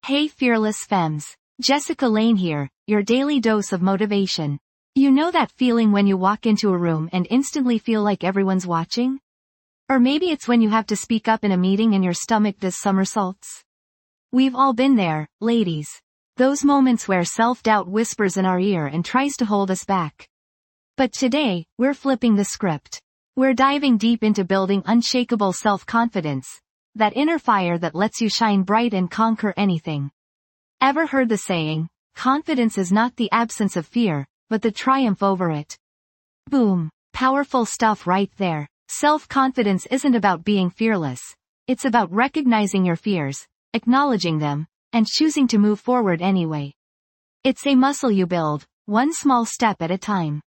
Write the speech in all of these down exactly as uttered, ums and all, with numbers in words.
Hey fearless femmes. Jessica Lane here, your daily dose of motivation. You know that feeling when you walk into a room and instantly feel like everyone's watching? Or maybe it's when you have to speak up in a meeting and your stomach does somersaults. We've all been there, ladies. Those moments where self-doubt whispers in our ear and tries to hold us back. But today, we're flipping the script. We're diving deep into building unshakable self-confidence. That inner fire that lets you shine bright and conquer anything. Ever heard the saying, confidence is not the absence of fear, but the triumph over it? Boom. Powerful stuff right there. Self-confidence isn't about being fearless. It's about recognizing your fears, acknowledging them, and choosing to move forward anyway. It's a muscle you build, one small step at a time.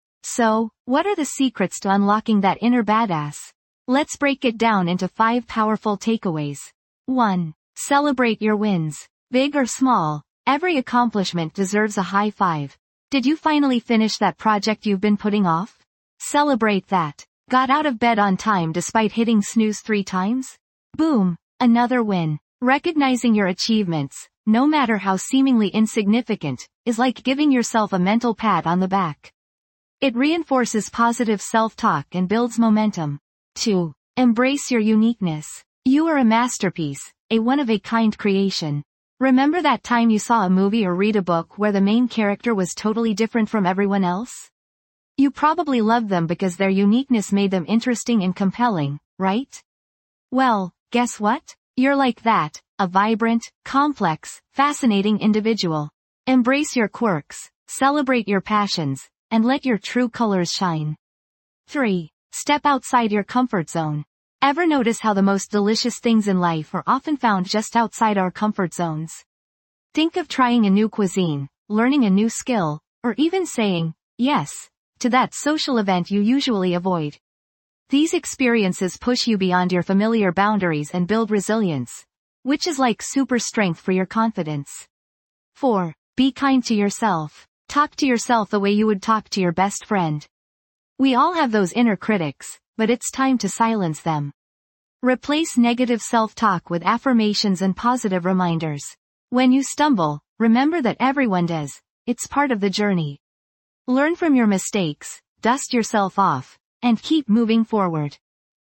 So, what are the secrets to unlocking that inner badass? Let's break it down into five powerful takeaways. one. Celebrate your wins. Big or small, every accomplishment deserves a high five. Did you finally finish that project you've been putting off? Celebrate that. Got out of bed on time despite hitting snooze three times? Boom, another win. Recognizing your achievements, no matter how seemingly insignificant, is like giving yourself a mental pat on the back. It reinforces positive self-talk and builds momentum. two. Embrace your uniqueness. You are a masterpiece, a one-of-a-kind creation. Remember that time you saw a movie or read a book where the main character was totally different from everyone else? You probably loved them because their uniqueness made them interesting and compelling, right? Well, guess what? You're like that, a vibrant, complex, fascinating individual. Embrace your quirks, celebrate your passions, and let your true colors shine. three. Step outside your comfort zone. Ever notice how the most delicious things in life are often found just outside our comfort zones? Think of trying a new cuisine, learning a new skill, or even saying, yes, to that social event you usually avoid. These experiences push you beyond your familiar boundaries and build resilience, which is like super strength for your confidence. four. Be kind to yourself. Talk to yourself the way you would talk to your best friend. We all have those inner critics, but it's time to silence them. Replace negative self-talk with affirmations and positive reminders. When you stumble, remember that everyone does. It's part of the journey. Learn from your mistakes, dust yourself off, and keep moving forward.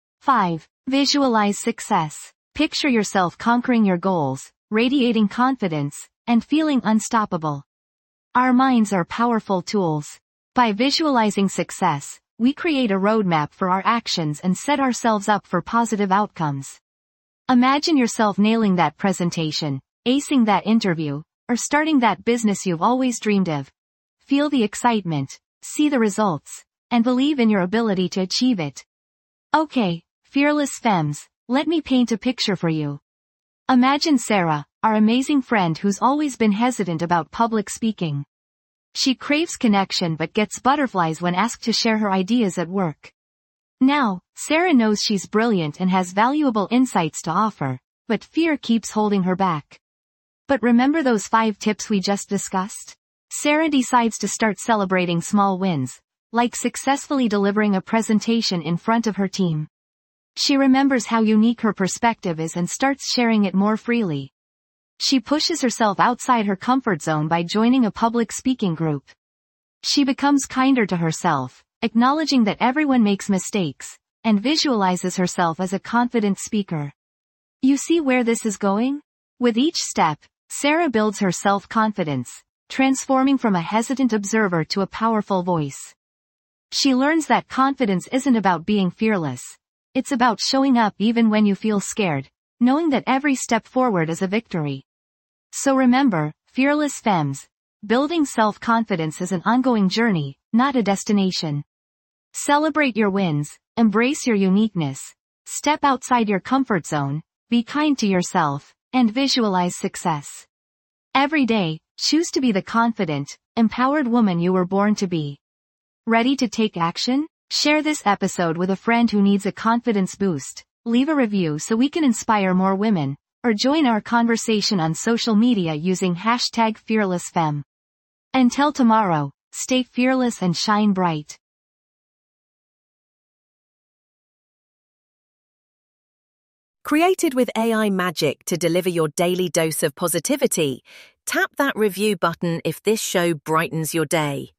five. Visualize success. Picture yourself conquering your goals, radiating confidence, and feeling unstoppable. Our minds are powerful tools. By visualizing success, we create a roadmap for our actions and set ourselves up for positive outcomes. Imagine yourself nailing that presentation, acing that interview, or starting that business you've always dreamed of. Feel the excitement, see the results, and believe in your ability to achieve it. Okay, fearless femmes, let me paint a picture for you. Imagine Sarah, our amazing friend who's always been hesitant about public speaking. She craves connection but gets butterflies when asked to share her ideas at work. Now, Sarah knows she's brilliant and has valuable insights to offer, but fear keeps holding her back. But remember those five tips we just discussed? Sarah decides to start celebrating small wins, like successfully delivering a presentation in front of her team. She remembers how unique her perspective is and starts sharing it more freely. She pushes herself outside her comfort zone by joining a public speaking group. She becomes kinder to herself, acknowledging that everyone makes mistakes, and visualizes herself as a confident speaker. You see where this is going? With each step, Sarah builds her self-confidence, transforming from a hesitant observer to a powerful voice. She learns that confidence isn't about being fearless. It's about showing up even when you feel scared, knowing that every step forward is a victory. So remember, fearless femmes, building self-confidence is an ongoing journey, not a destination. Celebrate your wins, embrace your uniqueness, step outside your comfort zone, be kind to yourself, and visualize success. Every day, choose to be the confident, empowered woman you were born to be. Ready to take action? Share this episode with a friend who needs a confidence boost, leave a review so we can inspire more women, or join our conversation on social media using hashtag FearlessFemme. Until tomorrow, stay fearless and shine bright. Created with A I magic to deliver your daily dose of positivity, tap that review button if this show brightens your day.